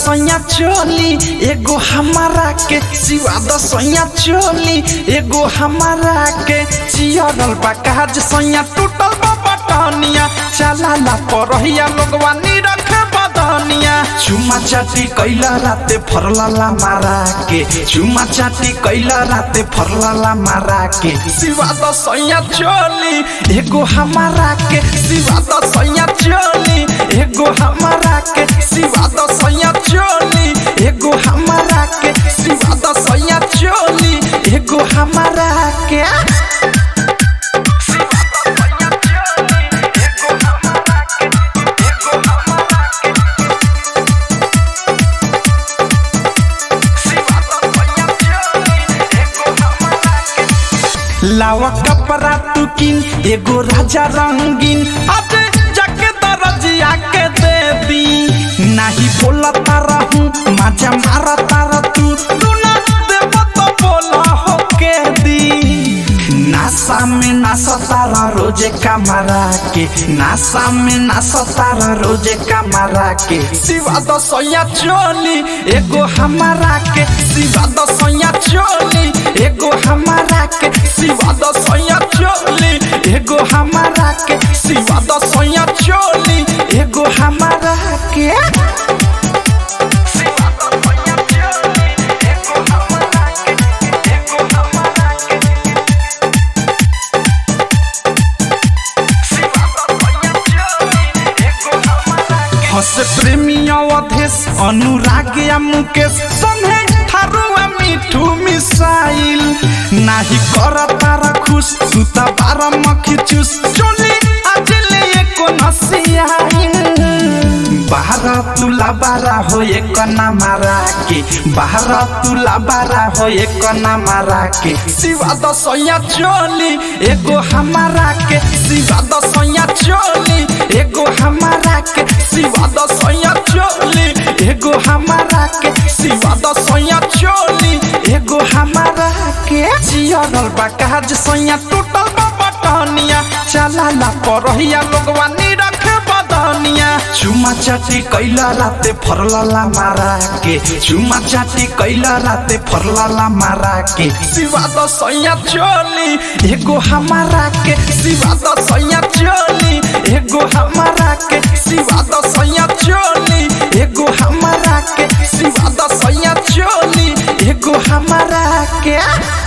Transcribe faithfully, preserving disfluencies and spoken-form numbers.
दसैया चोली एगो हमारा के सिवा दसैया चोली एगो हमारा के चियरल बा काज सैया टूटल बा बटनिया चलाला परहिया लोगवा नी रखे बदनिया चुमा चाटी कैला राते फरलाला मारा के चुमा चाटी कैला राते फरलाला मारा के सिवा दसैया चोली एगो हमारा के सिवा दसैया चोली एगो हमारा के सिवा दसैया चोली एगो हमारा के सिवा दसैया चोली एगो हमारा के लावा कपड़ा तू किन एगो राजा रंगीन आज जाके दरजिया के दे दी नहीं बोलता रहूं मजा मारता रह तू तू ना देबो तो बोला हो के दी नासा में नासता रह रोजे कमरा के नासा में नासता रह रोजे कमरा के सिवा दसैया चोली एगो हमारा के सिवा दसैया चोली एगो हमारा के सिवा दसैया चोली एगो हमारा के सिवा दसैया चोली एगो हमारा के सिवा दसैया चोली एगो हमारा के एगो हमारा के सिवा दसैया चोली एगो हमारा के हस प्रेमी अवधेश अनुराग या मुकेश संगे थारुआ मिठू मिसाइल नाही करता र खुश तू त बारा मखी चूस चोली आजले एको नसियाइन बाहर तुला बारा हो एक ना मारा के बाहर तुला बारा हो एक ना मारा के सिवा दसैया चोली एगो हमारा के सिवा दसैया चोली एगो हमारा के सिवा दसैया चोली एगो हमारा के सिवा दसैया चोली एगो हमारा के चियरल बा काज सैया टूटल बा बटनिया चलाला परहिया लोगवा नी रखे बदनिया चुमा चाटी कैला राते फरलाला मारा के चुमा चाटी कैला राते फरलाला मारा के सिवा दसैया चोली एगो हमारा के सिवा दसैया चोली एगो हमारा के सिवा दसैया चोली एगो हमारा के सिवा दसैया चोली एगो हमारा के।